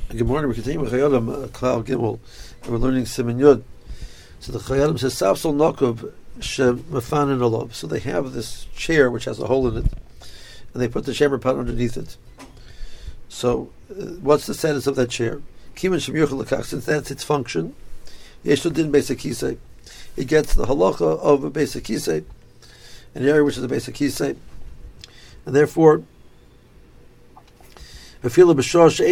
Good morning. We continue with Chayalim, Klal Gimel, and we're learning Siman Yud. So the Chayalim says, Safsol Nokov Shem Mefanin Olav. So they have this chair which has a hole in it, and they put the chamber pot underneath it. So, what's the status of that chair? Kiman Shem Yuchel Lekach, since that's its function, Yeshul Din Basic Kisei. It gets the halacha of a Basic Kisei, an area which is a Basic Kisei, and therefore, even when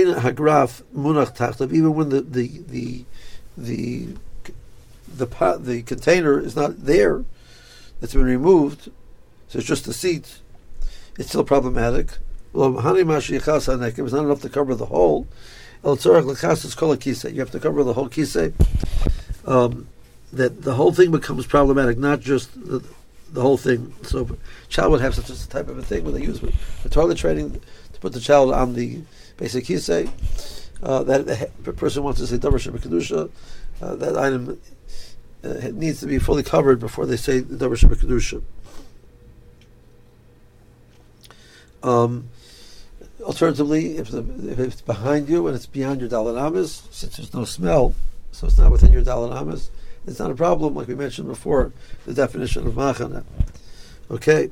the container is not there, it's been removed, so it's just a seat, it's still problematic. It's not enough to cover the whole. You have to cover the whole kisei. That the whole thing becomes problematic, not just the whole thing. So a child would have such a type of a thing when they use for toilet training, to put the child on the basic kisei, that the person wants to say davar shebekadusha, that item needs to be fully covered before they say the davar shebekadusha. Alternatively, if it's behind you and it's beyond your dalet amas, since there's no smell, so it's not within your dalet amas, it's not a problem, like we mentioned before, the definition of machana. Okay.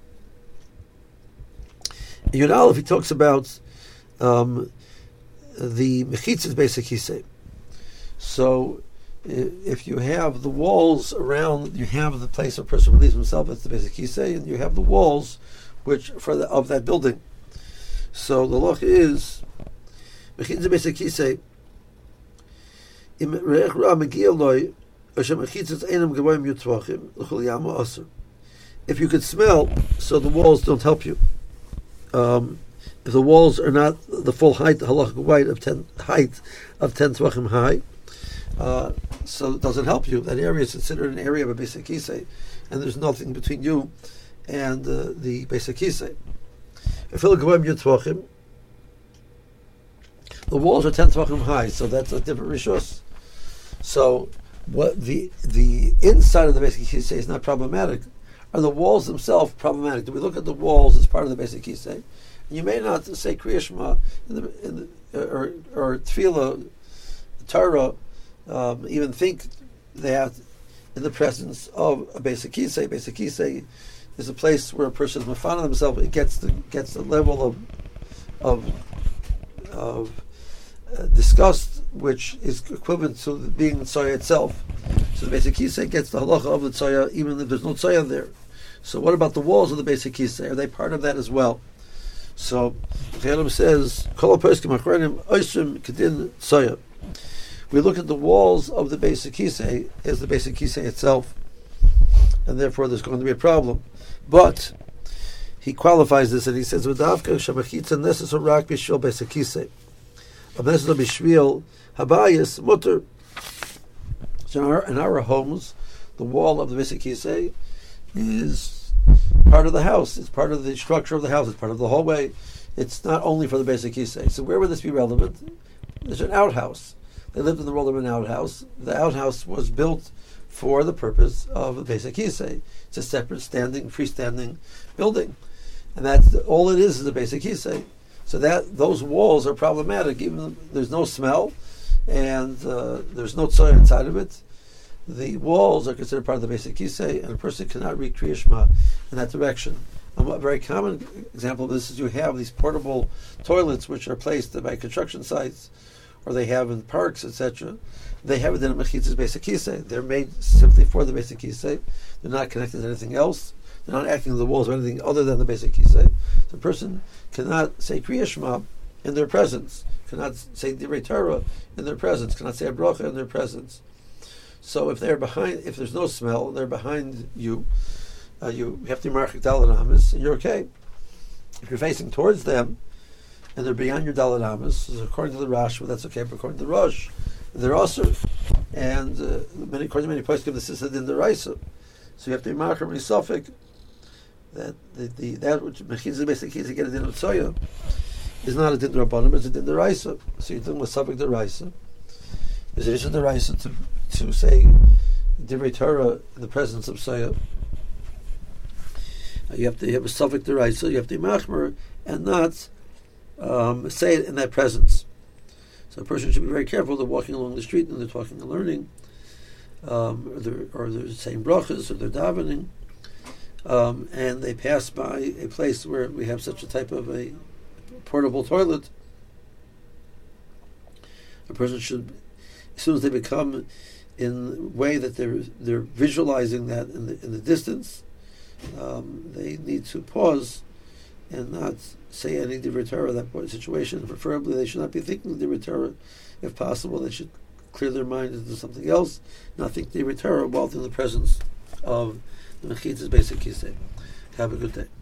Yud Aleph, he talks about the mechitzas basic kisei. So, if you have the walls around, you have the place where a person relieves himself, that's the basic kisei, and you have the walls which of that building. So the law is mechitzas basic kisei. If you could smell, so the walls don't help you. If the walls are not the full height, the halachic height of 10 tvachim high, so it doesn't help you. That area is considered an area of a basic kisei, and there's nothing between you and the basic kisei. If the walls are 10 tvachim high, so that's a different rishus. So what the inside of the basic kisei is not problematic. Are the walls themselves problematic? Do we look at the walls as part of the basic kisei? You may not say Kriya Shema or Tefillah, Torah, even think that in the presence of a basic kisei. Basic kisei is a place where a person is mafana himself. It gets the level of disgust, which is equivalent to being the tzoya itself. So the basic kisei gets the halacha of the tzoya, even if there's no tzoya there. So what about the walls of the basic kisei? Are they part of that as well? So Chayalim says, we look at the walls of the basic kisei as the basic kisei itself, and therefore there's going to be a problem. But he qualifies this and he says, so in our homes, the wall of the basic kisei is part of the house. It's part of the structure of the house. It's part of the hallway. It's not only for the basic kisei. So where would this be relevant? There's an outhouse. They lived in the world of an outhouse. The outhouse was built for the purpose of a basic kisei. It's a separate freestanding building, and that's all it is a basic kisei. So that those walls are problematic. Even though there's no smell and there's no tzoya inside of it, the walls are considered part of the basic kisei, and a person cannot read Kriya Shema in that direction. A very common example of this is you have these portable toilets which are placed by construction sites, or they have in parks, etc. They have it in a mechitzas basic kisei. They're made simply for the basic kisei. They're not connected to anything else. They're not acting on the walls or anything other than the basic kisei. The person cannot say Kriya Shema in their presence, cannot say Divrei Torah in their presence, cannot say a bracha in their presence. So if there's no smell, they're behind you, you have to mark dalet amas, and you're okay. If you're facing towards them, and they're beyond your dalet amas, according to the Rashba, that's okay, but according to the Rosh, they're also, and according to many places, this is a din d'oraisa. So you have to be marker misafik that that which mechitzas basic kisei get a din of tzoya is not a din d'rabbanan, it's a din d'oraisa. So you're doing with safik d'oraisa. Is it d'oraisa to say Divrei Torah in the presence of Tzoya? You have to have a safek d'oraisa, you have to be machmer and not say it in that presence. So a person should be very careful. They're walking along the street and they're talking and learning, or they're saying brachas, or they're davening, and they pass by a place where we have such a type of a portable toilet. A person should, as soon as they become in a way that they're visualizing that in the distance, they need to pause and not say any divrei Torah in that situation. Preferably, they should not be thinking divrei Torah. If possible, they should clear their mind into something else, not think divrei Torah while in the presence of the Mechitzas Beis HaKisei. Have a good day.